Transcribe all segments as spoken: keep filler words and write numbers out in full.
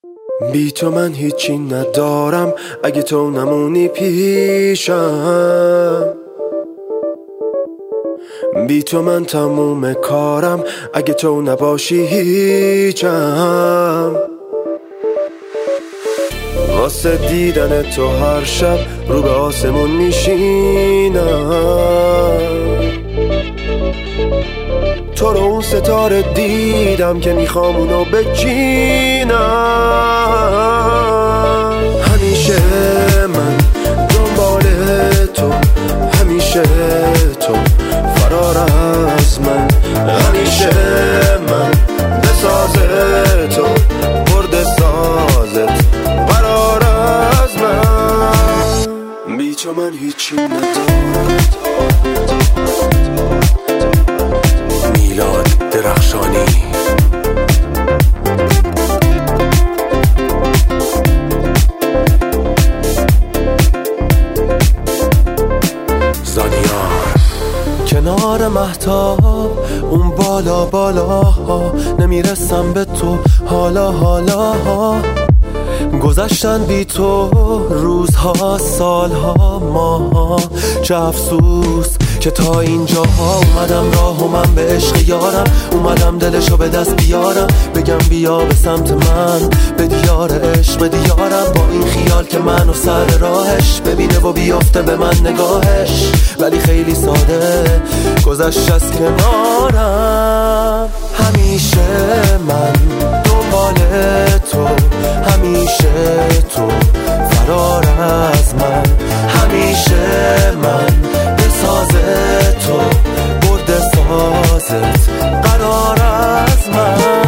بی تو من هیچی ندارم، اگه تو نمونی پیشم. بی تو من تموم کارم، اگه تو نباشی هیچم. واسه دیدن تو هر شب رو به آسمون میشینم. تو رو اون ستاره دیدم که میخوام اونو بچینم. همیشه من دنبال تو، همیشه تو فرار از من. همیشه من بساز تو، برد سازت قرار از من. بی تو من هیچی ندارم. میلاد درخشانی. زانیار کنار مهتاب اون بالا بالا، نمیرسم به تو حالا حالا. گذشتن بی تو روزها، سالها، ماها. چه افسوس که تا اینجا ها اومدم راه و من به عشق یارم. اومدم دلشو به دست بیارم، بگم بیا به سمت من، به دیار عشق به دیارم. با این خیال که منو سر راهش ببینه و بیافته به من نگاهش. ولی خیلی ساده گذشت از کنارم. همیشه من دنبال تو، همیشه تو فرار از من. همیشه من بساز تو، برد سازت قرار از من.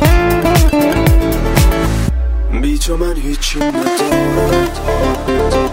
بی تو من هیچی ندارم.